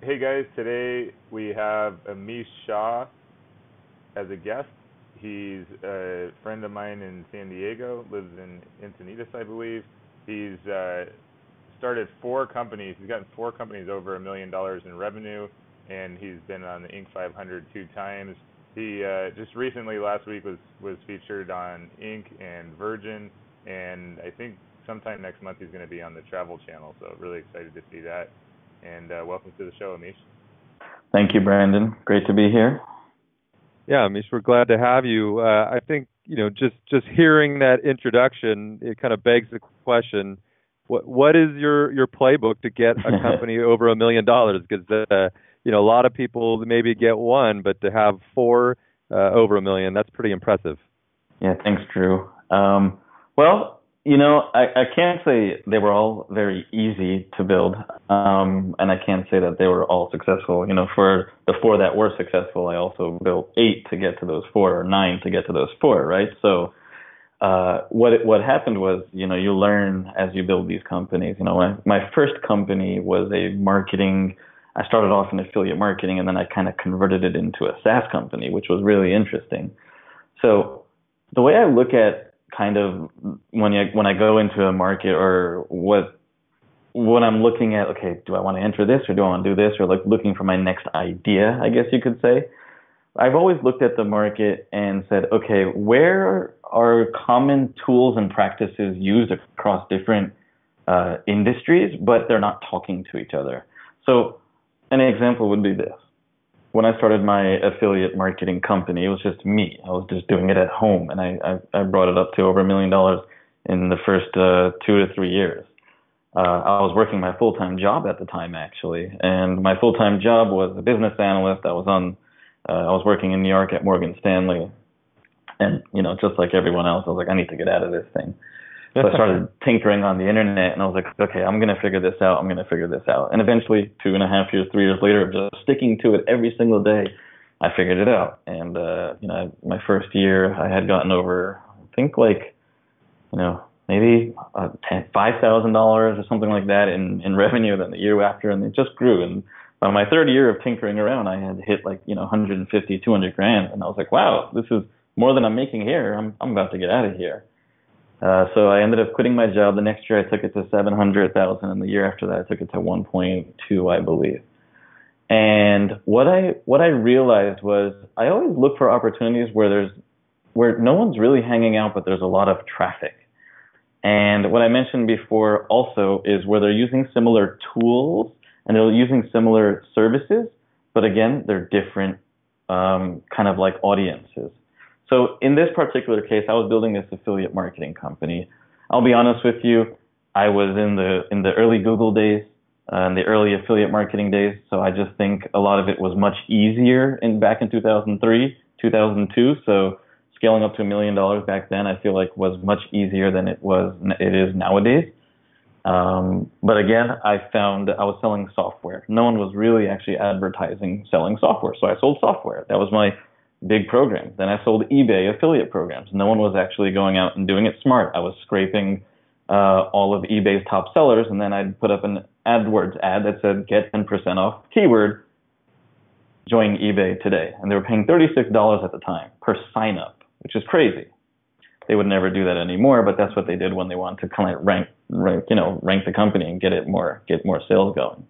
Hey guys, today we have Amish Shah as a guest. He's a friend of mine in San Diego, lives in Encinitas, I believe. He's started four companies. He's gotten four companies over $1 million in revenue, and he's been on the Inc. 500 2 times. He just recently, last week, was featured on Inc. and Virgin, and I think sometime next month he's going to be on the Travel Channel. So really excited to see that. And welcome to the show, Amish. Thank you, Brandon. Great to be here. Yeah, Amish, we're glad to have you. I think just hearing that introduction, it kind of begs the question: what is your playbook to get a company over $1 million? Because a lot of people maybe get one, but to have four over $1 million, that's pretty impressive. Yeah, thanks, Drew. Well, I can't say they were all very easy to build, and I can't say that they were all successful. For the four that were successful, I also built 8 to get to those four, or 9 to get to those four, right? So what happened was, you learn as you build these companies. My first company was a marketing. I started off in affiliate marketing, and then I kind of converted it into a SaaS company, which was really interesting. So the way I look at kind of when I go into a market, or what I'm looking at, okay, do I want to enter this, or do I want to do this, or like looking for my next idea, I guess you could say. I've always looked at the market and said, okay, where are common tools and practices used across different industries, but they're not talking to each other. So an example would be this. When I started my affiliate marketing company, it was just me. I was just doing it at home, and I brought it up to over $1 million in the first 2 to 3 years. I was working my full-time job at the time, actually, and my full-time job was a business analyst. I was working in New York at Morgan Stanley, and just like everyone else, I was like, I need to get out of this thing. So I started tinkering on the internet, and I was like, okay, I'm going to figure this out. And eventually, 2.5 years, 3 years later, just sticking to it every single day, I figured it out. And, my first year, I had gotten over, I think maybe $5,000 or something like that in revenue. Then the year after, and it just grew. And by my third year of tinkering around, I had hit 150, 200 grand. And I was like, wow, this is more than I'm making here. I'm about to get out of here. So I ended up quitting my job. The next year I took it to 700,000, and the year after that I took it to 1.2, I believe. And what I realized was I always look for opportunities where no one's really hanging out, but there's a lot of traffic. And what I mentioned before also is where they're using similar tools and they're using similar services, but again, they're different kind of like audiences. So in this particular case, I was building this affiliate marketing company. I'll be honest with you, I was in the early Google days, in the early affiliate marketing days. So I just think a lot of it was much easier back in 2003, 2002. So scaling up to $1 million back then, I feel like was much easier than it is nowadays. But again, I found I was selling software. No one was really actually advertising selling software. So I sold software. That was my big program. Then I sold eBay affiliate programs. No one was actually going out and doing it smart. I was scraping all of eBay's top sellers, and then I'd put up an AdWords ad that said, get 10% off, keyword, join eBay today. And they were paying $36 at the time per sign up, which is crazy. They would never do that anymore, but that's what they did when they wanted to kind of rank the company and get more sales going.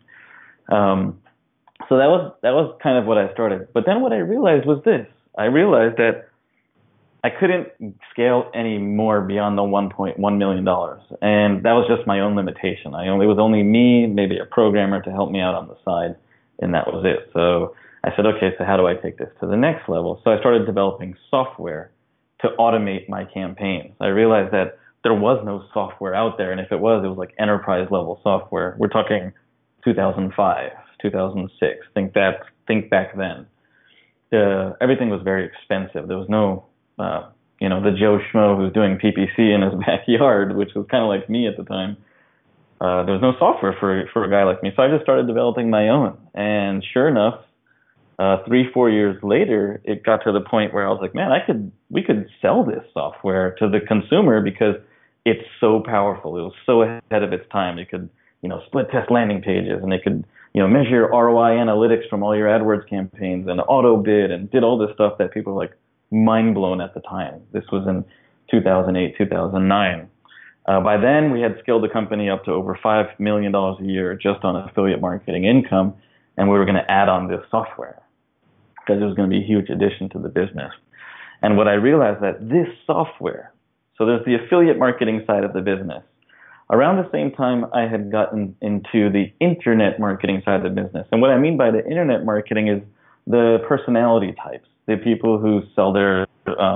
So that was kind of what I started. But then what I realized was this. I realized that I couldn't scale any more beyond the $1.1 million. And that was just my own limitation. It was only me, maybe a programmer to help me out on the side, and that was it. So I said, okay, so how do I take this to the next level? So I started developing software to automate my campaigns. I realized that there was no software out there, and if it was like enterprise level software. We're talking 2005, 2006. Think back then. Everything was very expensive. There was no, the Joe Schmo who's doing PPC in his backyard, which was kind of like me at the time. There was no software for a guy like me, so I just started developing my own. And sure enough, 3-4 years later, it got to the point where I was like, man, we could sell this software to the consumer because it's so powerful. It was so ahead of its time. It could, split test landing pages, and it could, measure your ROI analytics from all your AdWords campaigns and auto bid and did all this stuff that people were like mind blown at the time. This was in 2008, 2009. By then, we had scaled the company up to over $5 million a year just on affiliate marketing income, and we were going to add on this software because it was going to be a huge addition to the business. And what I realized that this software, so there's the affiliate marketing side of the business. Around the same time, I had gotten into the internet marketing side of the business. And what I mean by the internet marketing is the personality types, the people who sell their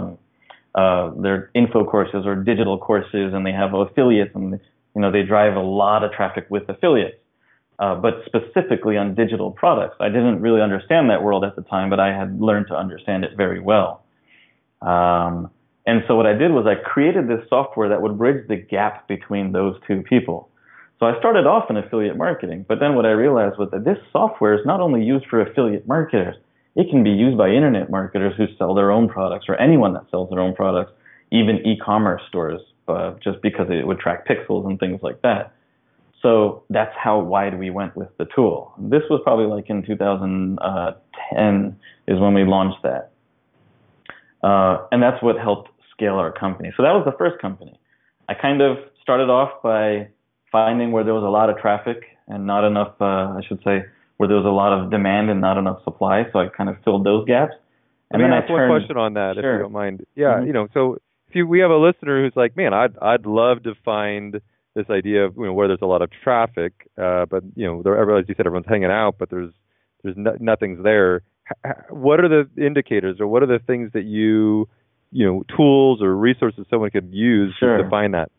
info courses or digital courses, and they have affiliates, and they drive a lot of traffic with affiliates. But specifically on digital products, I didn't really understand that world at the time, but I had learned to understand it very well. And so what I did was I created this software that would bridge the gap between those two people. So I started off in affiliate marketing, but then what I realized was that this software is not only used for affiliate marketers, it can be used by internet marketers who sell their own products, or anyone that sells their own products, even e-commerce stores, just because it would track pixels and things like that. So that's how wide we went with the tool. This was probably like in 2010 is when we launched that. And that's what helped scale our company. So that was the first company. I kind of started off by finding where there was a lot of traffic and not enough, where there was a lot of demand and not enough supply. So I kind of filled those gaps. And then I ask one question on that, sure. If you don't mind. Yeah, so we have a listener who's like, man, I'd love to find this idea of where there's a lot of traffic, but as you said, everyone's hanging out, but there's nothing's there. What are the indicators, or what are the things that tools or resources someone could use to find that?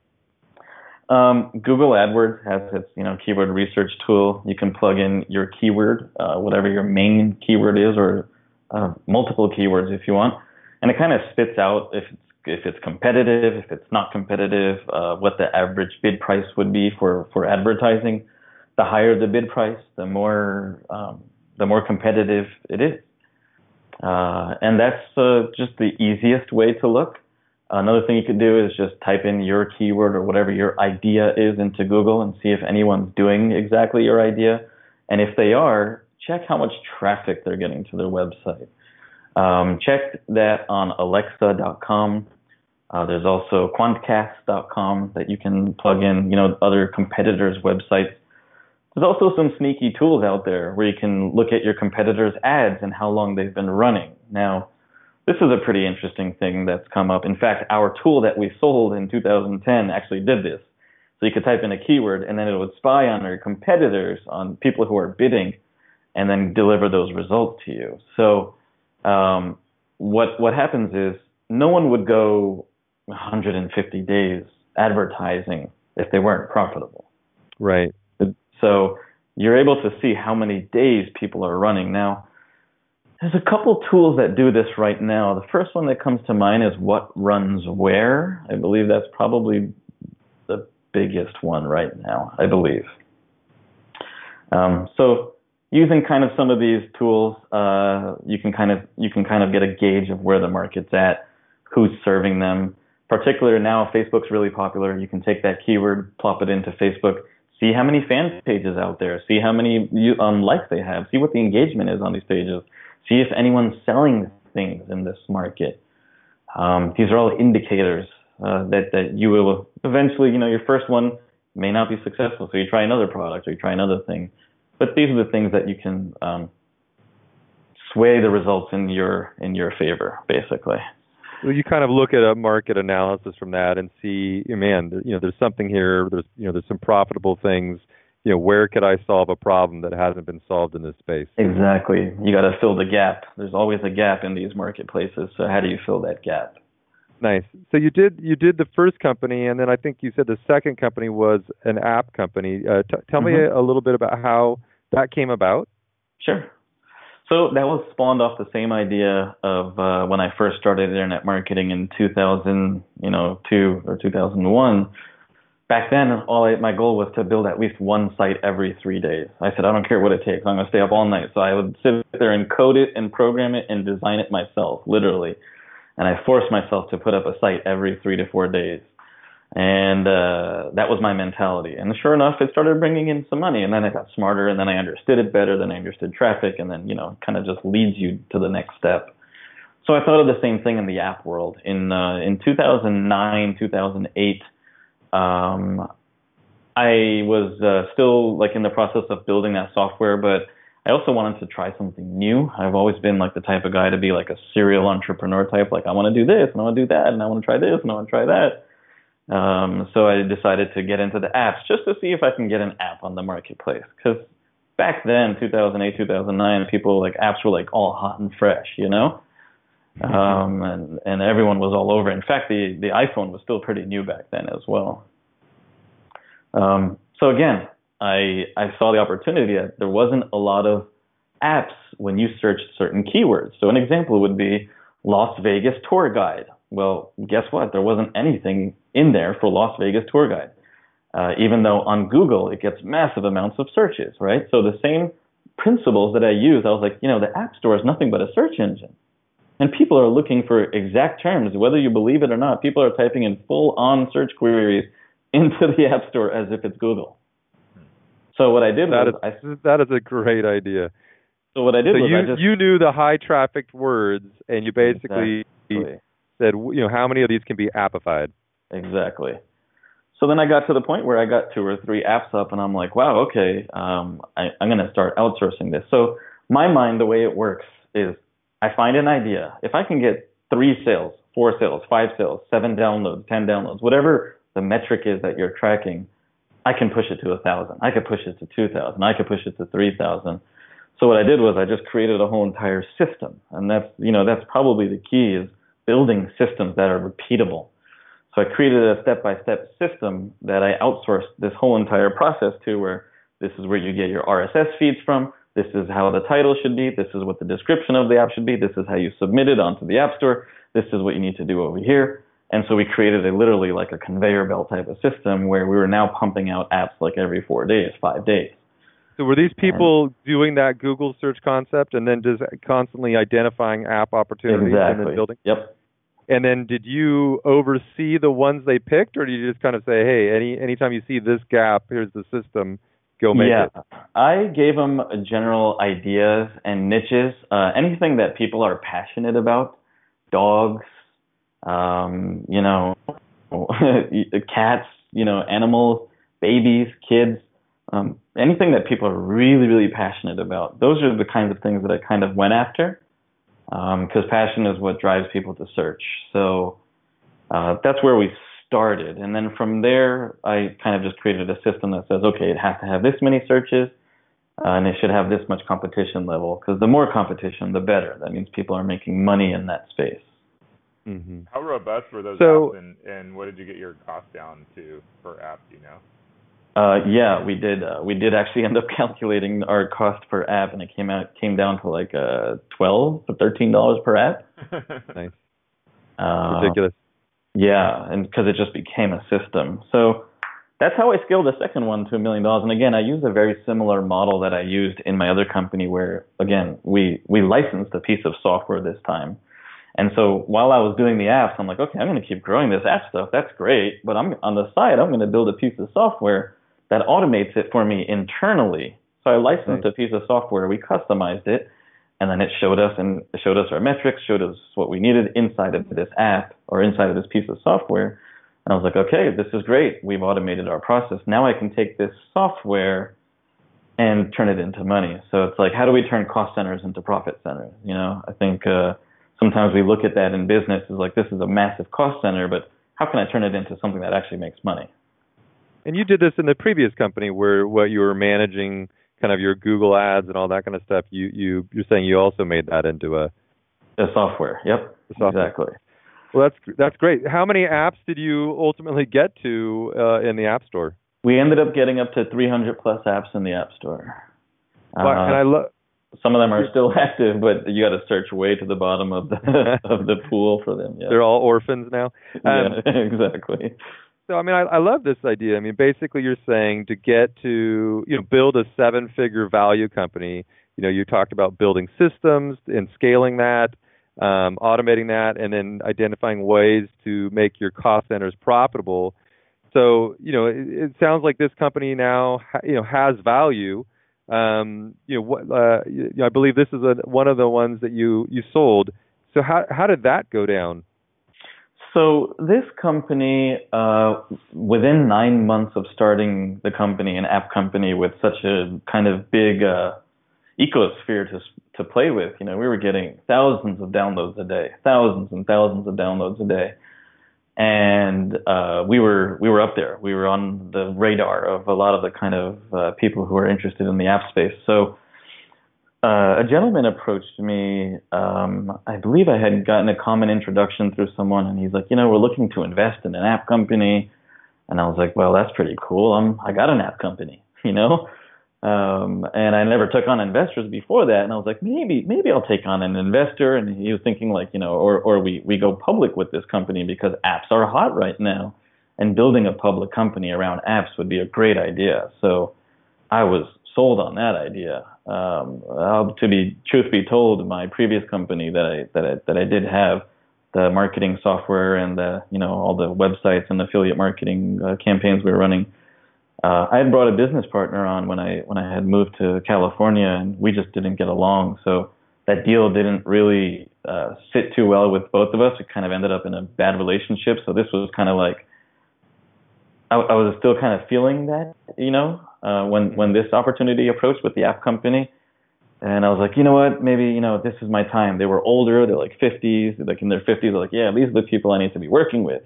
Google AdWords has its, keyword research tool. You can plug in your keyword, whatever your main keyword is, or multiple keywords if you want, and it kind of spits out if it's competitive, if it's not competitive, what the average bid price would be for advertising. The higher the bid price, the more competitive it is. And that's just the easiest way to look. Another thing you could do is just type in your keyword or whatever your idea is into Google and see if anyone's doing exactly your idea. And if they are, check how much traffic they're getting to their website. Check that on Alexa.com. There's also Quantcast.com that you can plug in, other competitors' websites. There's also some sneaky tools out there where you can look at your competitors' ads and how long they've been running. Now, this is a pretty interesting thing that's come up. In fact, our tool that we sold in 2010 actually did this. So you could type in a keyword, and then it would spy on your competitors, on people who are bidding, and then deliver those results to you. So what happens is no one would go 150 days advertising if they weren't profitable. Right. So you're able to see how many days people are running. Now, there's a couple tools that do this right now. The first one that comes to mind is What Runs Where. I believe that's probably the biggest one right now, I believe. So using kind of some of these tools, you can kind of get a gauge of where the market's at, who's serving them. Particularly now, Facebook's really popular. You can take that keyword, plop it into Facebook, see how many fan pages out there, see how many likes they have, see what the engagement is on these pages, see if anyone's selling things in this market. These are all indicators that you will eventually, your first one may not be successful, so you try another product or you try another thing. But these are the things that you can sway the results in your favor, basically. Well, you kind of look at a market analysis from that and see, man, there's something here. There's some profitable things. Where could I solve a problem that hasn't been solved in this space? Exactly. You got to fill the gap. There's always a gap in these marketplaces. So how do you fill that gap? Nice. So you did the first company, and then I think you said the second company was an app company. Tell me a little bit about how that came about. Sure. So that was spawned off the same idea of when I first started internet marketing in 2002 or 2001. Back then, my goal was to build at least one site every 3 days. I said, I don't care what it takes. I'm going to stay up all night. So I would sit there and code it and program it and design it myself, literally. And I forced myself to put up a site every 3 to 4 days. And that was my mentality. And sure enough, it started bringing in some money. And then I got smarter, and then I understood it better. Then I understood traffic, and then, kind of just leads you to the next step. So I thought of the same thing in the app world. In 2009, 2008, I was still like in the process of building that software, but I also wanted to try something new. I've always been like the type of guy to be like a serial entrepreneur type. Like I want to do this, and I want to do that, and I want to try this, and I want to try that. So I decided to get into the apps just to see if I can get an app on the marketplace. Because back then, 2008, 2009, apps were like all hot and fresh, and everyone was all over. In fact, the iPhone was still pretty new back then as well. So again, I saw the opportunity that there wasn't a lot of apps when you searched certain keywords. So an example would be Las Vegas tour guide. Well, guess what? There wasn't anything in there for Las Vegas tour guide. Even though on Google, it gets massive amounts of searches, right? So the same principles that I use, I was like, the App Store is nothing but a search engine. And people are looking for exact terms, whether you believe it or not. People are typing in full-on search queries into the App Store as if it's Google. So what I did that is a great idea. So what I did was you knew the high trafficked words, and you basically said, how many of these can be appified? Exactly. So then I got to the point where I got 2 or 3 apps up, and I'm like, wow, okay, I'm going to start outsourcing this. So my mind, the way it works is I find an idea. If I can get 3 sales, 4 sales, 5 sales, 7 downloads, 10 downloads, whatever the metric is that you're tracking, I can push it to 1,000. I could push it to 2,000. I could push it to 3,000. So what I did was I just created a whole entire system. And that's probably the key, is building systems that are repeatable. So I created a step-by-step system that I outsourced this whole entire process to, where this is where you get your RSS feeds from. This is how the title should be. This is what the description of the app should be. This is how you submit it onto the App Store. This is what you need to do over here. And so we created literally like a conveyor belt type of system where we were now pumping out apps like every 4 days, 5 days. So were these people doing that Google search concept and then just constantly identifying app opportunities and then building? Yep. And then did you oversee the ones they picked, or did you just kind of say, hey, anytime you see this gap, here's the system, go make it? Yeah, I gave them general ideas and niches, anything that people are passionate about, dogs, cats, animals, babies, kids, anything that people are really, really passionate about. Those are the kinds of things that I kind of went after, because passion is what drives people to search. So that's where we started. And then from there, I kind of just created a system that says, okay, it has to have this many searches, and it should have this much competition level, because the more competition, the better. That means people are making money in that space. Mm-hmm. How robust were those apps, and what did you get your cost down to per app, Yeah, we did. We did actually end up calculating our cost per app, and it came down to like $12 to $13 per app. Nice. Ridiculous. Yeah, and because it just became a system. So that's how I scaled the second one to $1 million. And again, I used a very similar model that I used in my other company, where again we licensed a piece of software this time. And so while I was doing the apps, I'm like, okay, I'm going to keep growing this app stuff. That's great. But on the side, I'm going to build a piece of software that automates it for me internally. So I licensed a piece of software, we customized it, and then it showed us our metrics, showed us what we needed inside of this app or inside of this piece of software. And I was like, okay, this is great. We've automated our process. Now I can take this software and turn it into money. So it's like, how do we turn cost centers into profit centers? I think sometimes we look at that in business as like, this is a massive cost center, but how can I turn it into something that actually makes money? And you did this in the previous company where what you were managing kind of your Google ads and all that kind of stuff. You're saying you also made that into a software. Yep. Software. Exactly. Well, that's great. How many apps did you ultimately get to in the App Store? We ended up getting up to 300 plus apps in the App Store. And some of them are still active, but you got to search way to the bottom of the pool for them. Yeah. They're all orphans now. Yeah, exactly. So, I love this idea. Basically you're saying to get to, build a 7-figure value company, you talked about building systems and scaling that, automating that, and then identifying ways to make your cost centers profitable. So, it sounds like this company now, has value. I believe this is one of the ones that you sold. So how did that go down? So this company, within 9 months of starting the company, an app company with such a kind of big ecosphere to play with, we were getting thousands of downloads a day, thousands and thousands of downloads a day, and we were up there. We were on the radar of a lot of the kind of people who are interested in the app space. So a gentleman approached me. I believe I had gotten a common introduction through someone, and he's like, we're looking to invest in an app company. And I was like, well, that's pretty cool. I got an app company, and I never took on investors before that. And I was like, maybe I'll take on an investor. And he was thinking like, or we go public with this company because apps are hot right now, and building a public company around apps would be a great idea. So I was sold on that idea. Truth be told, my previous company that I did have, the marketing software and all the websites and affiliate marketing campaigns we were running, I had brought a business partner on when I had moved to California, and we just didn't get along. So that deal didn't really sit too well with both of us. It kind of ended up in a bad relationship. So this was kind of like, I was still kind of feeling that, when this opportunity approached with the app company. And I was like, you know what, maybe, this is my time. They were older, they're like 50s, like in their 50s, they're like, yeah, these are the people I need to be working with,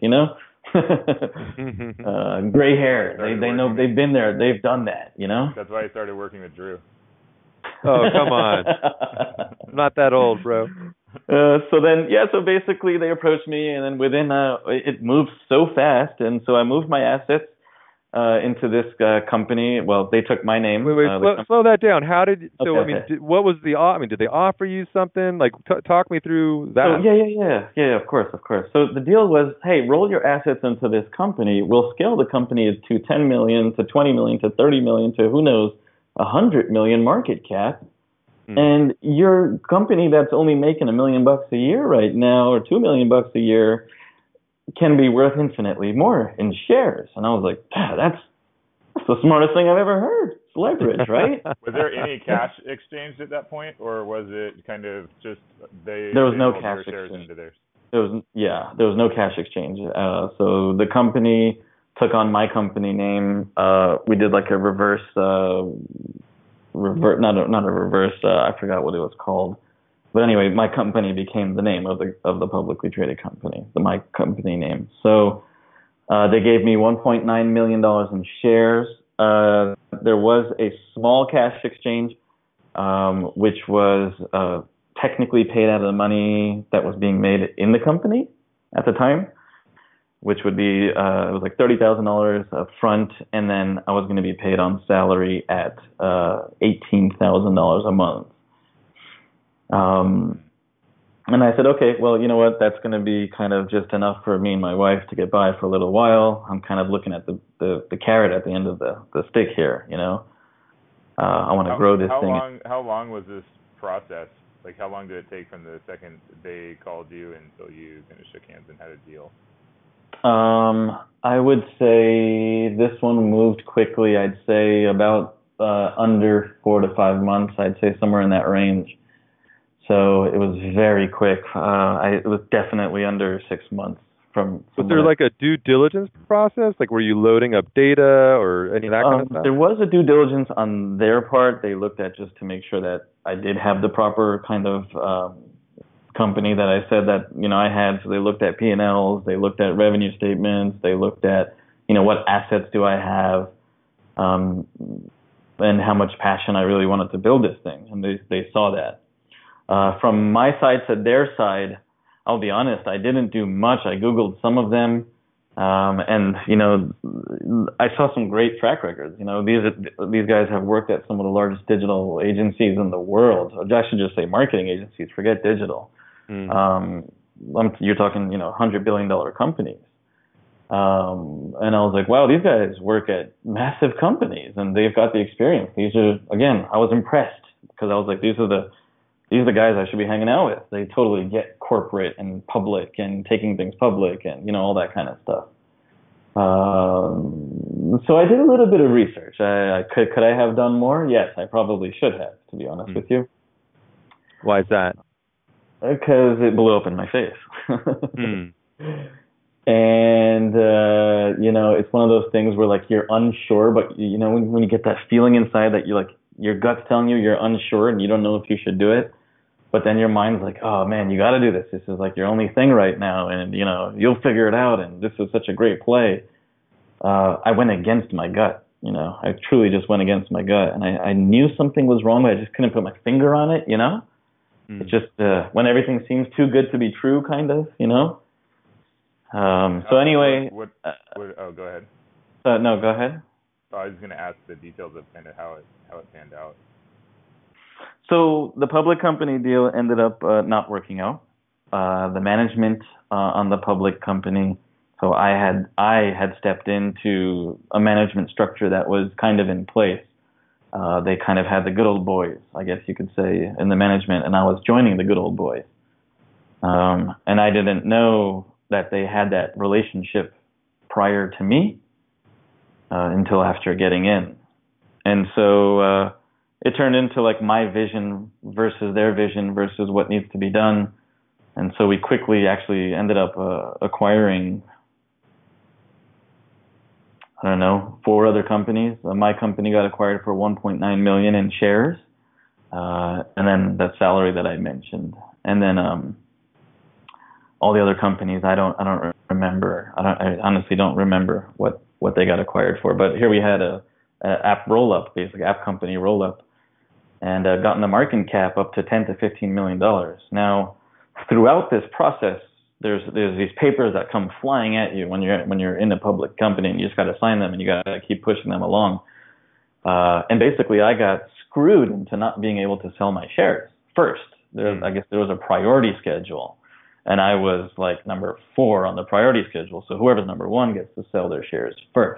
gray hair. They know, they've been there, they've done that, That's why I started working with Drew. Oh, come on. I'm not that old, bro. So basically they approached me, and then within, it moved so fast. And so I moved my assets into this company. Well, they took my name. Wait, slow that down. How did? So okay. What was the? Did they offer you something? Like, talk me through that. So, yeah. Of course. So the deal was, hey, roll your assets into this company. We'll scale the company to 10 million, to 20 million, to 30 million, to who knows, 100 million market cap. And your company that's only making $1 million a year right now, or $2 million a year, can be worth infinitely more in shares. And I was like, that's the smartest thing I've ever heard. It's leverage, right? Was there any cash exchange at that point, or was it kind of just there was no cash exchange. There was no cash exchange. So the company took on my company name. We did like a reverse, I forgot what it was called. But anyway, my company became the name of the publicly traded company, my company name. So they gave me $1.9 million in shares. There was a small cash exchange, which was technically paid out of the money that was being made in the company at the time, which would be it was like $30,000 up front, and then I was going to be paid on salary at $18,000 a month. And I said, okay, well, you know what? That's going to be kind of just enough for me and my wife to get by for a little while. I'm kind of looking at the carrot at the end of the stick here, I want to grow this thing. How long was this process? Like, how long did it take from the second they called you until you kind of shook hands and had a deal? I would say this one moved quickly. I'd say about under 4 to 5 months. I'd say somewhere in that range. So it was very quick. It was definitely under 6 months from. Was there like a due diligence process? Like, were you loading up data or any of that kind of stuff? There was a due diligence on their part. They looked at just to make sure that I did have the proper kind of company that I said that I had. So they looked at P&Ls, they looked at revenue statements, they looked at what assets do I have, and how much passion I really wanted to build this thing, and they saw that. From my side to their side, I'll be honest, I didn't do much. I Googled some of them, and I saw some great track records. These guys have worked at some of the largest digital agencies in the world. I should just say marketing agencies, forget digital. You're talking, $100 billion companies. And I was like, wow, these guys work at massive companies and they've got the experience. I was impressed because I was like, these are the guys I should be hanging out with. They totally get corporate and public and taking things public and, all that kind of stuff. So I did a little bit of research. I could I have done more? Yes, I probably should have, to be honest Mm. with you, Why is that? because it blew up in my face. Mm. And you know, it's one of those things where like you're unsure, but you know when you get that feeling inside that you like your gut's telling you you're unsure and you don't know if you should do it, but then your mind's like, oh man, you got to do this. This is like your only thing right now, and you know you'll figure it out. And this is such a great play. I went against my gut. You know, I truly just went against my gut, and I knew something was wrong, but I just couldn't put my finger on it. You know, it's just when everything seems too good to be true, kind of. You know. So anyway, oh, go ahead. no, go ahead. So I was going to ask the details of kind of how it panned out. So the public company deal ended up not working out. The management on the public company, so I had stepped into a management structure that was kind of in place. They kind of had the good old boys, I guess you could say, in the management, and I was joining the good old boys. And I didn't know that they had that relationship prior to me until after getting in. And so it turned into like my vision versus their vision versus what needs to be done. And so we quickly actually ended up acquiring, I don't know, 4 other companies. My company got acquired for 1.9 million in shares, and then that salary that I mentioned, and then all the other companies I don't remember. I honestly don't remember what they got acquired for. But here we had a app roll up, basically app company roll up, and gotten the market cap up to 10 to 15 million dollars. Now, throughout this process, there's these papers that come flying at you when you're in a public company, and you just got to sign them, and you got to keep pushing them along. And basically, I got screwed into not being able to sell my shares first. I guess there was a priority schedule, and I was like number 4 on the priority schedule. So whoever's number 1 gets to sell their shares first.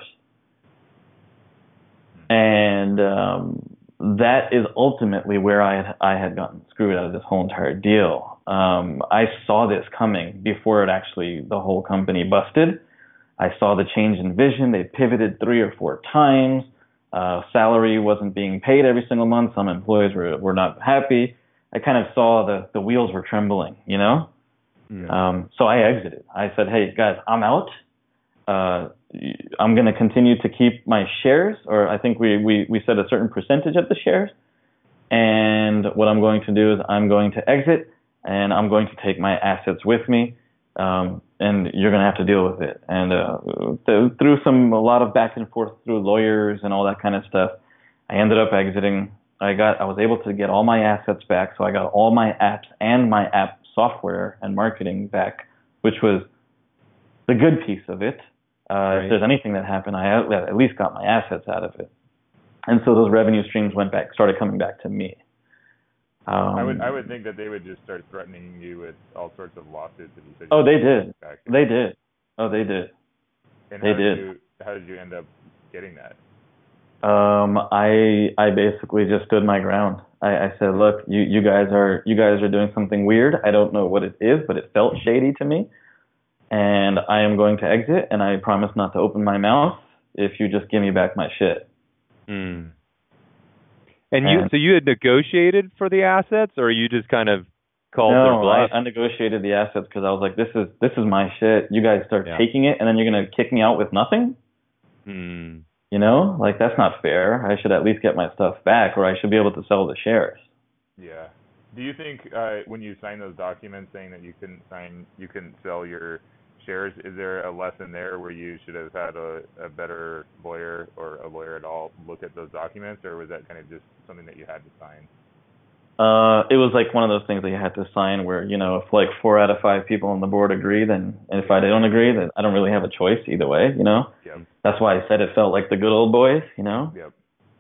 And that is ultimately where I had gotten screwed out of this whole entire deal. I saw this coming before it actually, the whole company busted. I saw the change in vision. They pivoted 3 or 4 times. Salary wasn't being paid every single month. Some employees were not happy. I kind of saw the wheels were trembling, you know? Yeah. So I exited. I said, hey, guys, I'm out. I'm going to continue to keep my shares, or I think we set a certain percentage of the shares. And what I'm going to do is I'm going to exit, and I'm going to take my assets with me, and you're going to have to deal with it. And through a lot of back and forth through lawyers and all that kind of stuff, I ended up exiting. I was able to get all my assets back, so I got all my apps and my app software and marketing back, which was the good piece of it. Right. If there's anything that happened, I at least got my assets out of it. And so those revenue streams started coming back to me. I would think that they would just start threatening you with all sorts of lawsuits if you said. Oh, they did. They did. Oh, they did. And how did you end up getting that? I basically just stood my ground. I said, look, you guys are doing something weird. I don't know what it is, but it felt shady to me. And I am going to exit, and I promise not to open my mouth if you just give me back my shit. Mm. And so you had negotiated for the assets, or you just kind of called their bluff? I negotiated the assets because I was like, this is my shit. You guys start taking it, and then you're gonna kick me out with nothing. Mm. You know, like that's not fair. I should at least get my stuff back, or I should be able to sell the shares. Yeah. Do you think when you signed those documents saying that you couldn't sell your shares, is there a lesson there where you should have had a better lawyer or a lawyer at all look at those documents, or was that kind of just something that you had to sign? It was like one of those things that you had to sign where, you know, if like 4 out of 5 people on the board agree, and if I don't agree, then I don't really have a choice either way, you know? Yep. That's why I said it felt like the good old boys, you know? Yep.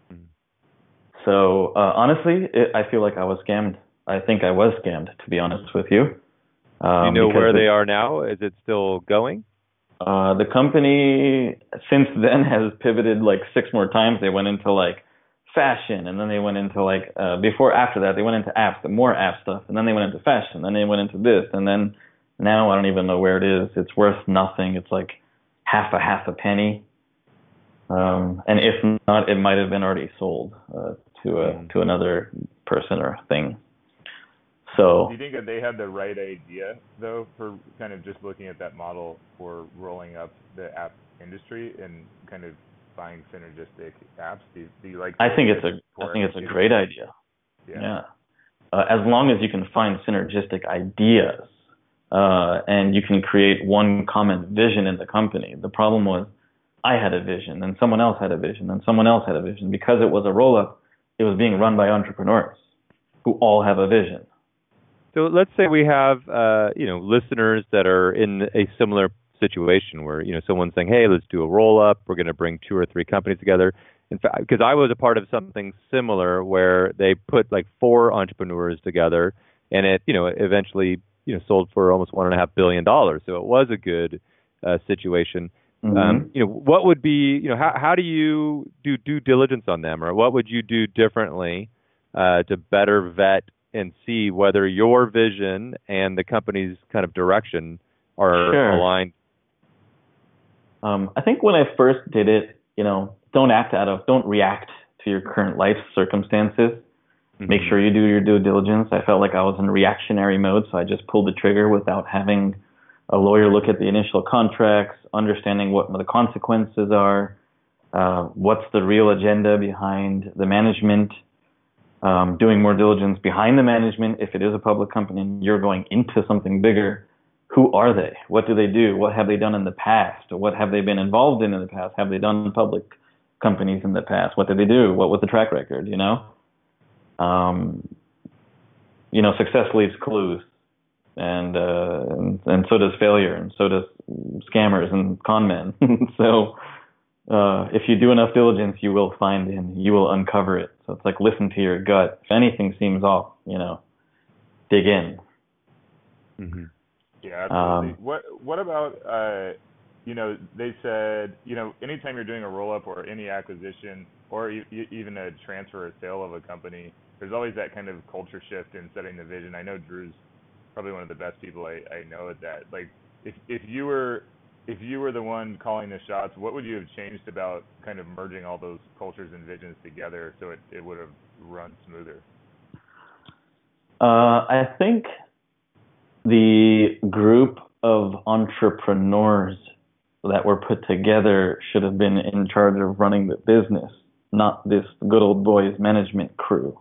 So, honestly, I feel like I was scammed. I think I was scammed, to be honest with you. Do you know where they are now? Is it still going? The company since then has pivoted like 6 more times. They went into like fashion, and then they went into like after that they went into apps, more app stuff, and then they went into fashion, then they went into this, and then now I don't even know where it is. It's worth nothing. It's like half a penny. And if not, it might have been already sold to another person or thing. So do you think that they had the right idea, though, for kind of just looking at that model for rolling up the app industry and kind of buying synergistic apps? Do you like? I think it's a great idea. Yeah. As long as you can find synergistic ideas, and you can create one common vision in the company. The problem was I had a vision, and someone else had a vision, and someone else had a vision. Because it was a roll-up, it was being run by entrepreneurs who all have a vision. So let's say we have, listeners that are in a similar situation where, someone's saying, hey, let's do a roll-up. We're going to bring 2 or 3 companies together. In fact, because I was a part of something similar where they put like 4 entrepreneurs together, and it, eventually, sold for almost $1.5 billion. So it was a good situation. Mm-hmm. What would be, how do you do due diligence on them, or what would you do differently to better vet and see whether your vision and the company's kind of direction are aligned? I think when I first did it, don't react to your current life circumstances. Mm-hmm. Make sure you do your due diligence. I felt like I was in reactionary mode, so I just pulled the trigger without having a lawyer look at the initial contracts, understanding what the consequences are, what's the real agenda behind the management, doing more diligence behind the management. If it is a public company and you're going into something bigger, who are they? What do they do? What have they done in the past? Or what have they been involved in the past? Have they done public companies in the past? What did they do? What was the track record, success leaves clues. And so does failure, and so does scammers and con men. So if you do enough diligence, you will find him. You will uncover it. So it's like listen to your gut. If anything seems off, dig in. Mm-hmm. Yeah, absolutely. What about they said anytime you're doing a roll up or any acquisition or even a transfer or sale of a company, there's always that kind of culture shift in setting the vision. I know Drew's probably one of the best people I know at that. Like, if you were the one calling the shots, what would you have changed about kind of merging all those cultures and visions together so it would have run smoother? I think the group of entrepreneurs that were put together should have been in charge of running the business, not this good old boys management crew.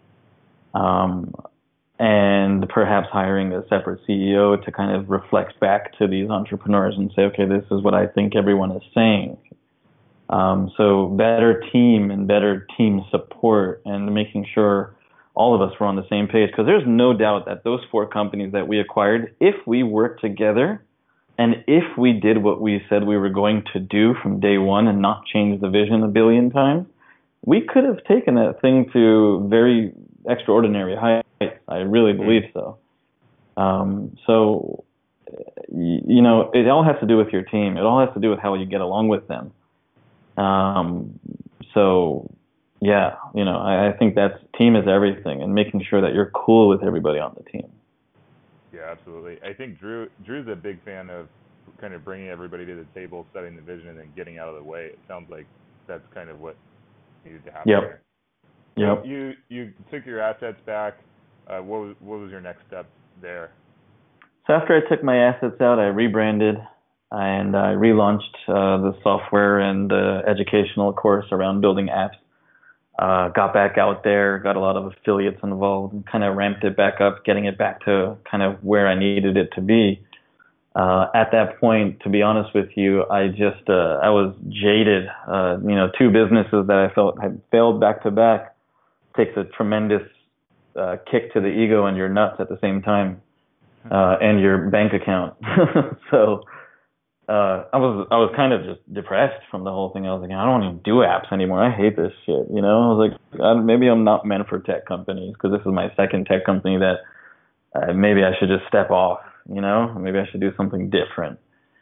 And perhaps hiring a separate CEO to kind of reflect back to these entrepreneurs and say, okay, this is what I think everyone is saying. So better team and better team support and making sure all of us were on the same page. Because there's no doubt that those 4 companies that we acquired, if we worked together and if we did what we said we were going to do from day one and not change the vision a billion times, we could have taken that thing to very extraordinary heights. I really believe so. It all has to do with your team. It all has to do with how you get along with them. I think team is everything, and making sure that you're cool with everybody on the team. Yeah, absolutely. I think Drew's a big fan of kind of bringing everybody to the table, setting the vision, and then getting out of the way. It sounds like that's kind of what needed to happen there. Yep. You took your assets back. What was your next step there? So after I took my assets out, I rebranded and I relaunched the software and educational course around building apps. Got back out there, got a lot of affiliates involved, and kind of ramped it back up, getting it back to kind of where I needed it to be. At that point, to be honest with you, I was jaded. 2 businesses that I felt had failed back to back takes a tremendous kick to the ego and your nuts at the same time, and your bank account. So I was kind of just depressed from the whole thing. I was like, I don't want to do apps anymore. I hate this shit. I was like, maybe I'm not meant for tech companies, because this is my second tech company that maybe I should just step off. Maybe I should do something different.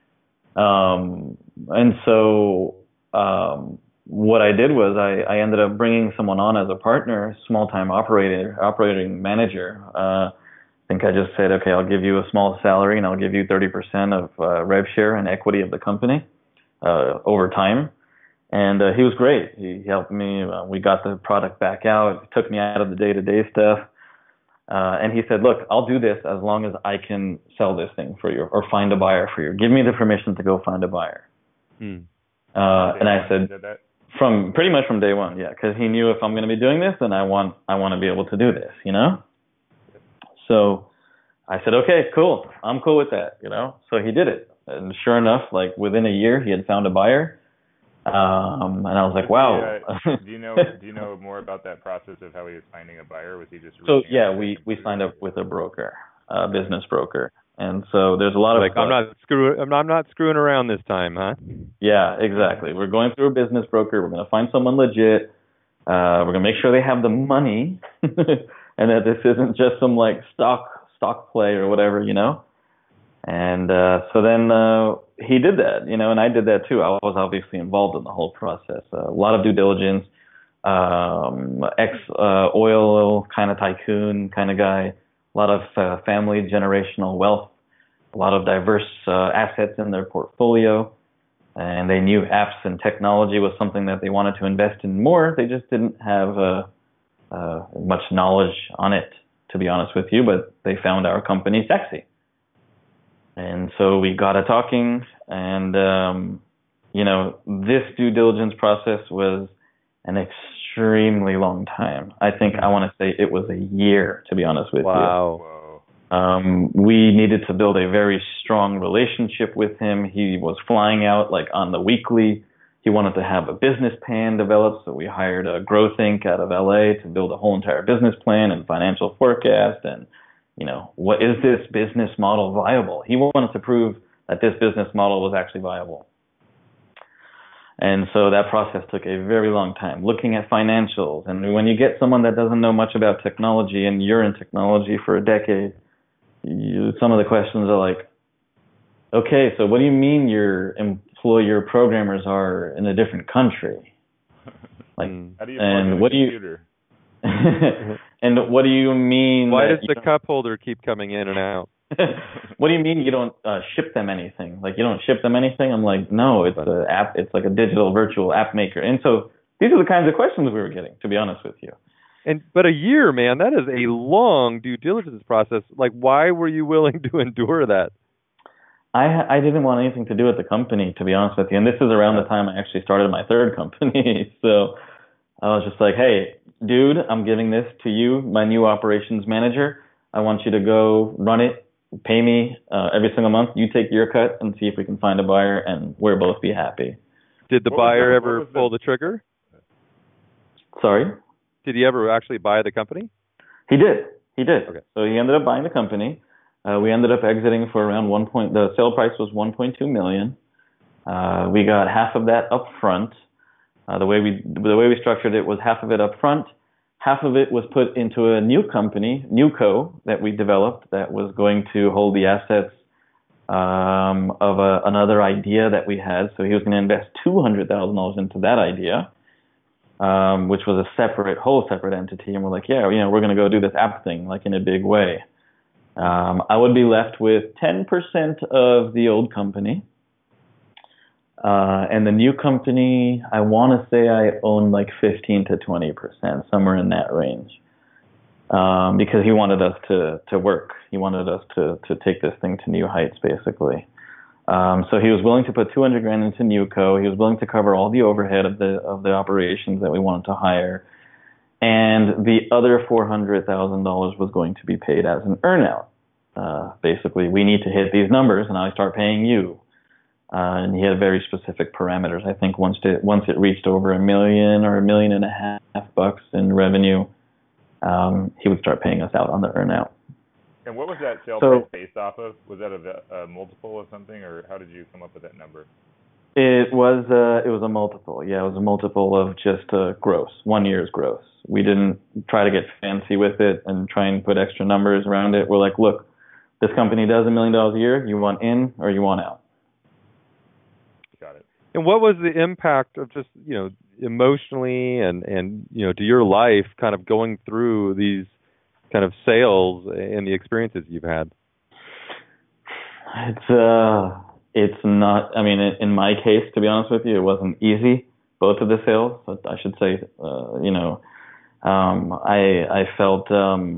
And so what I did was I ended up bringing someone on as a partner, small-time operating manager. I think I just said, okay, I'll give you a small salary and I'll give you 30% of rev share and equity of the company. over time. And he was great. He helped me. We got the product back out. He took me out of the day-to-day stuff. And he said, look, I'll do this as long as I can sell this thing for you or find a buyer for you. Give me the permission to go find a buyer. And I said, from pretty much from day one, yeah, because he knew if I'm going to be doing this, then I want to be able to do this, you know? So I said, okay, cool. I'm cool with that, you know? So he did it. And sure enough, like within a year, he had found a buyer. And I was like, wow. Do you know more about that process of how he was finding a buyer? Was he just we signed up with a broker, a business broker. And so there's a lot of I'm not screwing around this time, huh? Yeah, exactly. We're going through a business broker. We're going to find someone legit. We're going to make sure they have the money and that this isn't just some like stock play or whatever, you know? And so then he did that, you know, and I did that too. I was obviously involved in the whole process. A lot of due diligence, ex-oil kind of tycoon kind of guy, a lot of family generational wealth, a lot of diverse assets in their portfolio. And they knew apps and technology was something that they wanted to invest in more. They just didn't have much knowledge on it, to be honest with you, but they found our company sexy. And so we got talking, and, you know, this due diligence process was an extremely long time. I think I want to say it was a year, to be honest with you. Wow. We needed to build a very strong relationship with him. He was flying out like on the weekly. He wanted to have a business plan developed, so we hired a Growth Inc. out of LA to build a whole entire business plan and financial forecast and, you know, what is this business model viable? He wanted to prove that this business model was actually viable. And so that process took a very long time, looking at financials. And when you get someone that doesn't know much about technology and you're in technology for a decade, some of the questions are like, okay, so what do you mean your programmers are in a different country? Like, how do you plug in a computer? And what do you mean? Why does the cup holder keep coming in and out? What do you mean you don't ship them anything? Like you don't ship them anything? I'm like, no, it's an app. It's like a digital virtual app maker. And so these are the kinds of questions we were getting, to be honest with you. But a year, man, that is a long due diligence process. Like, why were you willing to endure that? I didn't want anything to do with the company, to be honest with you. And this is around the time I actually started my third company. So I was just like, hey, dude, I'm giving this to you, my new operations manager. I want you to go run it, pay me every single month. You take your cut and see if we can find a buyer, and we'll both be happy. Did the buyer ever pull the trigger? Sorry? Did he ever actually buy the company? He did. Okay. So he ended up buying the company. We ended up exiting for around the sale price was $1.2 million. We got half of that up front. The way we structured it was half of it up front. Half of it was put into a new company, NewCo, that we developed that was going to hold the assets of another idea that we had. So he was going to invest $200,000 into that idea, which was a whole separate entity. And we're like, yeah, you know, we're going to go do this app thing like in a big way. I would be left with 10% of the old company. And the new company, I want to say I own like 15 to 20%, somewhere in that range. Because he wanted us to work. He wanted us to take this thing to new heights, basically. So he was willing to put $200,000 into NewCo. He was willing to cover all the overhead of the operations that we wanted to hire. And the other $400,000 was going to be paid as an earnout. Basically, we need to hit these numbers, and I start paying you. And he had very specific parameters. I think once it reached over $1 million or $1.5 million in revenue, he would start paying us out on the earnout. And what was that sale price based off of? Was that a multiple of something, or how did you come up with that number? It was a multiple. Yeah, it was a multiple of just gross, 1 year's gross. We didn't try to get fancy with it and try and put extra numbers around it. We're like, look, this company does $1 million a year. You want in or you want out? Got it. And what was the impact of just, you know, emotionally and you know, to your life kind of going through these kind of sales and the experiences you've had? it's not. I mean, in my case, to be honest with you, it wasn't easy. Both of the sales, I should say. I felt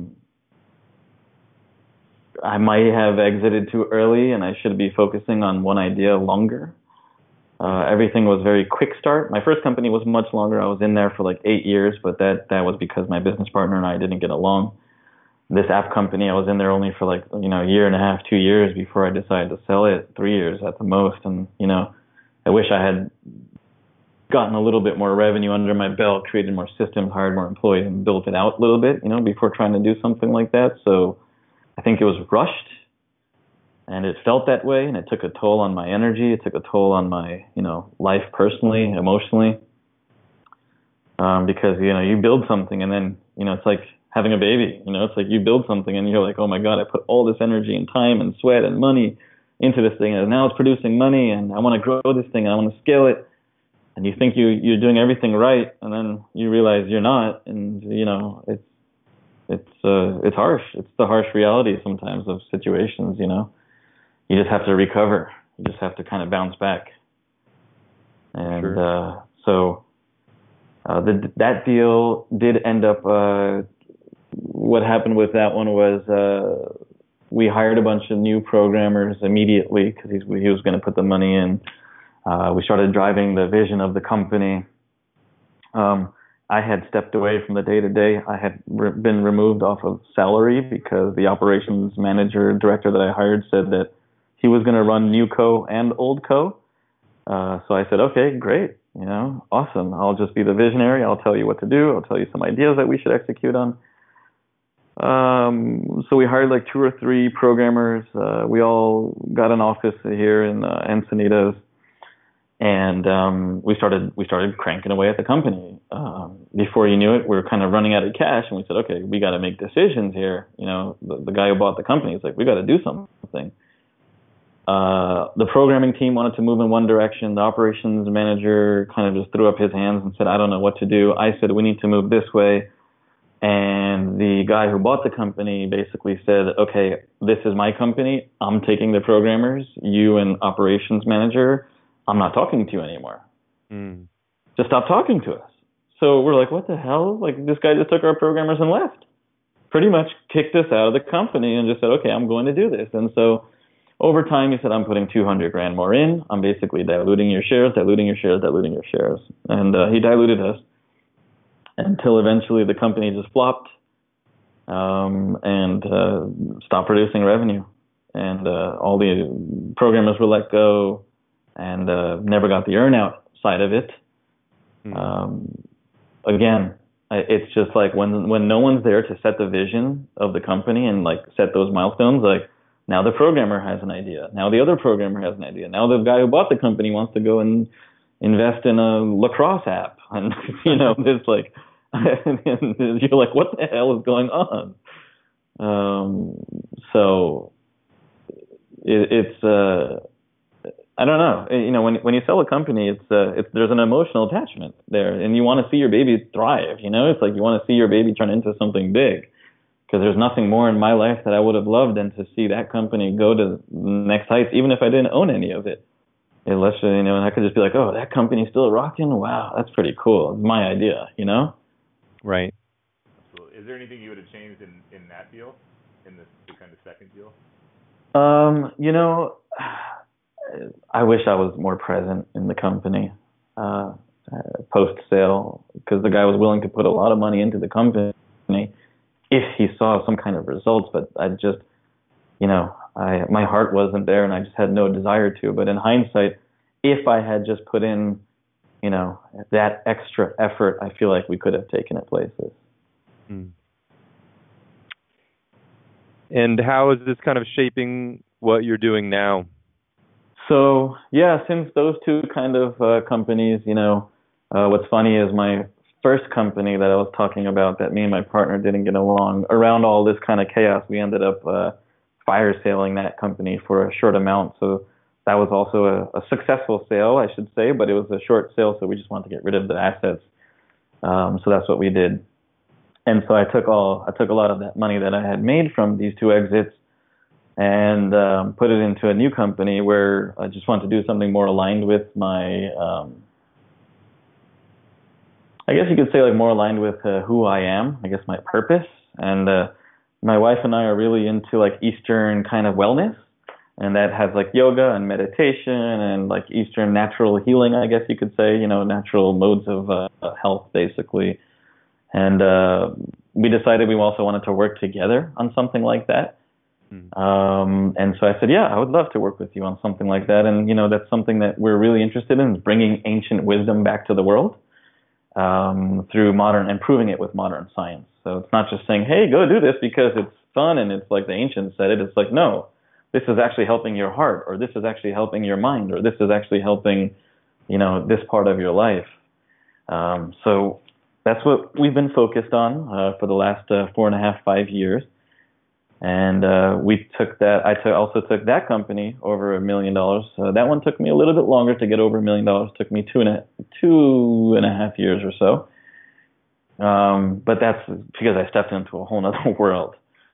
I might have exited too early, and I should be focusing on one idea longer. Everything was very quick start. My first company was much longer. I was in there for like 8 years, but that was because my business partner and I didn't get along. This app company, I was in there only for like, a year and a half, 2 years before I decided to sell it, 3 years at the most. And, I wish I had gotten a little bit more revenue under my belt, created more systems, hired more employees, and built it out a little bit, before trying to do something like that. So I think it was rushed, and it felt that way, and it took a toll on my energy. It took a toll on my, life personally, emotionally, because, you build something, and then, it's like having a baby. It's like you build something, and you're like, oh my God, I put all this energy and time and sweat and money into this thing, and now it's producing money, and I want to grow this thing, and I want to scale it. And you think you're doing everything right, and then you realize you're not, and it's harsh. It's the harsh reality sometimes of situations. You just have to recover. You just have to kind of bounce back. And sure. So that deal did end up. What happened with that one was we hired a bunch of new programmers immediately because he was going to put the money in. We started driving the vision of the company. I had stepped away from the day-to-day. I had been removed off of salary because the operations manager, director that I hired said that he was going to run new co and old co. So I said, okay, great, awesome. I'll just be the visionary. I'll tell you what to do. I'll tell you some ideas that we should execute on. So we hired like 2 or 3 programmers. We all got an office here in Encinitas. And we started cranking away at the company. Before you knew it, we were kind of running out of cash, and we said, okay, we got to make decisions here. The guy who bought the company is like, we got to do something. The programming team wanted to move in one direction. The operations manager kind of just threw up his hands and said, I don't know what to do. I said, we need to move this way. And the guy who bought the company basically said, okay, this is my company. I'm taking the programmers. You and operations manager, I'm not talking to you anymore. Just stop talking to us. So we're like, what the hell? Like, this guy just took our programmers and left. Pretty much kicked us out of the company and just said, okay, I'm going to do this. And so over time, he said, I'm putting 200 grand more in. I'm basically diluting your shares. And he diluted us until eventually the company just flopped and stopped producing revenue. And all the programmers were let go, and never got the earnout side of it. Again, it's just like when no one's there to set the vision of the company and like set those milestones, like now the programmer has an idea. Now the other programmer has an idea. Now the guy who bought the company wants to go and invest in a lacrosse app. And, it's like, and you're like, what the hell is going on? So it's I don't know. When you sell a company, it's there's an emotional attachment there, and you want to see your baby thrive. It's like you want to see your baby turn into something big. Because there's nothing more in my life that I would have loved than to see that company go to the next heights, even if I didn't own any of it. Unless and I could just be like, oh, that company's still rocking. Wow, that's pretty cool. It's my idea. Right. Is there anything you would have changed in that deal, in the kind of second deal? I wish I was more present in the company post-sale, because the guy was willing to put a lot of money into the company if he saw some kind of results. But I just, my heart wasn't there, and I just had no desire to. But in hindsight, if I had just put in, that extra effort, I feel like we could have taken it places. And how is this kind of shaping what you're doing now? So, yeah, since those 2 kind of companies, what's funny is my first company that I was talking about that me and my partner didn't get along, around all this kind of chaos, we ended up fire selling that company for a short amount. So that was also a successful sale, I should say, but it was a short sale, so we just wanted to get rid of the assets. So that's what we did. And so I took a lot of that money that I had made from these 2 exits, and put it into a new company where I just want to do something more aligned with my, I guess you could say like more aligned with who I am, I guess my purpose. And my wife and I are really into like Eastern kind of wellness, and that has like yoga and meditation and like Eastern natural healing, I guess you could say, you know, natural modes of health basically. And we decided we also wanted to work together on something like that. And so I said, yeah, I would love to work with you on something like that. And, you know, that's something that we're really interested in, is bringing ancient wisdom back to the world through modern, improving it with modern science. So it's not just saying, hey, go do this because it's fun and it's like the ancients said it. It's like, no, this is actually helping your heart, or this is actually helping your mind, or this is actually helping, you know, this part of your life. So that's what we've been focused on for the last 4.5, 5 years. And we took that. I also took that company over $1 million. That one took me a little bit longer to get over $1 million. It took me two and a half years or so. But that's because I stepped into a whole other world.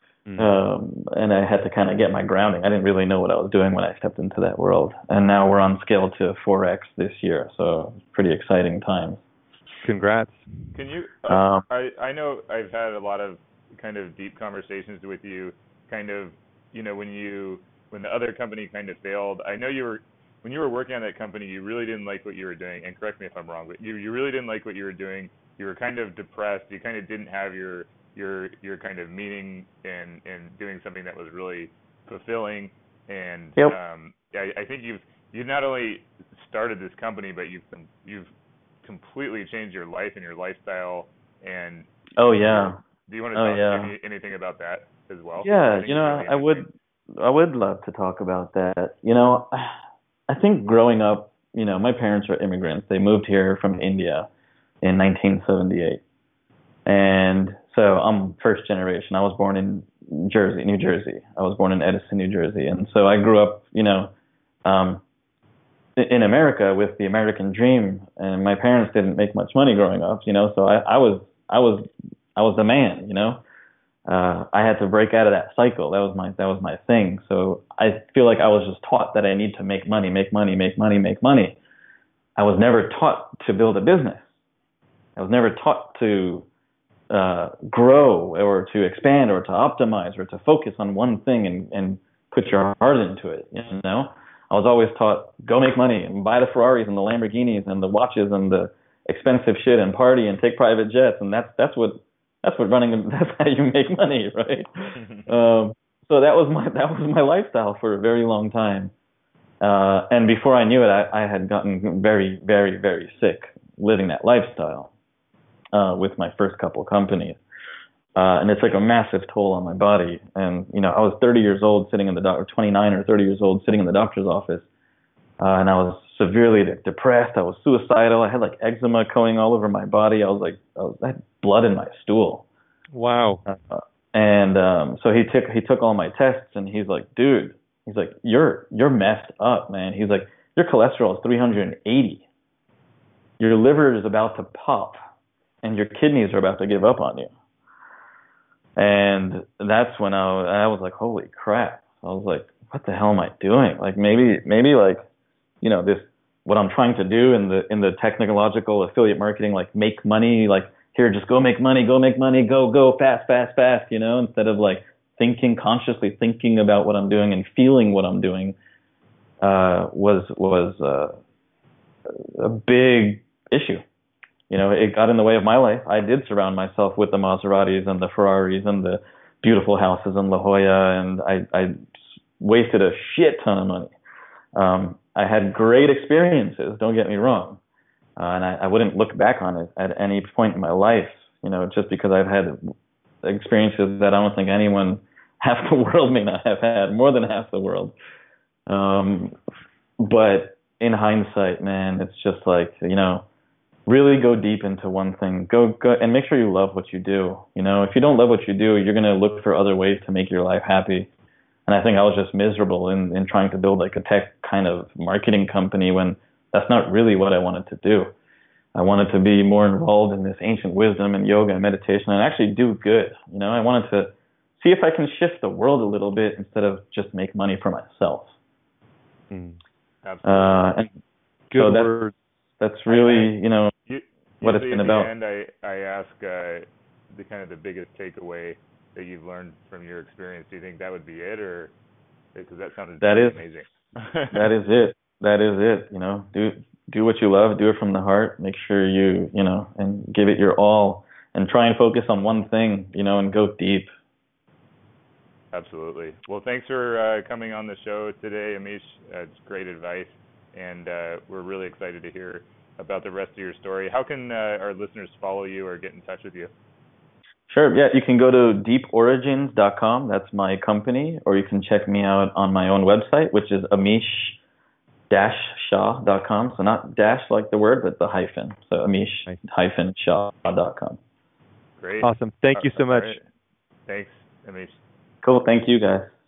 And I had to kind of get my grounding. I didn't really know what I was doing when I stepped into that world. And now we're on scale to 4x this year. So it's pretty exciting times. Congrats. Can you, I know I've had a lot of kind of deep conversations with you, kind of, you know, when the other company kind of failed. I know when you were working on that company, you really didn't like what you were doing, and correct me if I'm wrong, but you really didn't like what you were doing. You were kind of depressed. You kind of didn't have your kind of meaning in doing something that was really fulfilling. And yep. I think you've not only started this company, but you've completely changed your life and your lifestyle. And oh yeah. Do you want to talk anything about that as well? Yeah, you know, I would love to talk about that. You know, I think growing up, you know, my parents are immigrants. They moved here from India in 1978. And so I'm first generation. I was born in New Jersey. I was born in Edison, New Jersey. And so I grew up, you know, in America with the American dream. And my parents didn't make much money growing up, you know, so I was the man, you know. I had to break out of that cycle. That was my thing. So I feel like I was just taught that I need to make money. I was never taught to build a business. I was never taught to grow or to expand or to optimize or to focus on one thing and put your heart into it, you know. I was always taught, go make money and buy the Ferraris and the Lamborghinis and the watches and the expensive shit and party and take private jets, and that's how you make money, right? So that was my lifestyle for a very long time. And before I knew it, I had gotten very, very, very sick living that lifestyle with my first couple companies. And it's like a massive toll on my body. And, you know, I was 30 years old sitting in the 29 or 30 years old sitting in the doctor's office. And I was severely depressed. I was suicidal. I had like eczema going all over my body. I had blood in my stool. Wow. So he took all my tests, and he's like, dude, he's like, you're messed up, man. He's like, your cholesterol is 380. Your liver is about to pop, and your kidneys are about to give up on you. And that's when I was like, holy crap. I was like, what the hell am I doing? Like maybe like, you know, this, what I'm trying to do in the technological affiliate marketing, like make money, like here, just go make money, go fast, you know, instead of like consciously thinking about what I'm doing and feeling what I'm doing, was a big issue. You know, it got in the way of my life. I did surround myself with the Maseratis and the Ferraris and the beautiful houses in La Jolla, and I wasted a shit ton of money. I had great experiences, don't get me wrong, and I wouldn't look back on it at any point in my life, you know, just because I've had experiences that I don't think anyone, half the world may not have had, more than half the world. But in hindsight, man, it's just like, you know, really go deep into one thing. Go and make sure you love what you do. You know, if you don't love what you do, you're going to look for other ways to make your life happy. And I think I was just miserable in trying to build like a tech kind of marketing company when that's not really what I wanted to do. I wanted to be more involved in this ancient wisdom and yoga and meditation and actually do good. You know, I wanted to see if I can shift the world a little bit instead of just make money for myself. Absolutely. And Good so words. that's really, what it's been about. At the end, I ask the kind of the biggest takeaway that you've learned from your experience. Do you think that would be it, or because that sounded amazing? That is it. That is it. Do what you love. Do it from the heart. Make sure you and give it your all, and try and focus on one thing. And go deep. Absolutely. Well, thanks for coming on the show today, Amish. It's great advice, and we're really excited to hear about the rest of your story. How can our listeners follow you or get in touch with you? Sure. Yeah, you can go to deeporigins.com. That's my company, or you can check me out on my own website, which is amish-shah.com. So not dash like the word, but the hyphen. So amish-shah.com. Great. Awesome. Thank you so much. Right. Thanks, Amish. Cool. Thank you, guys.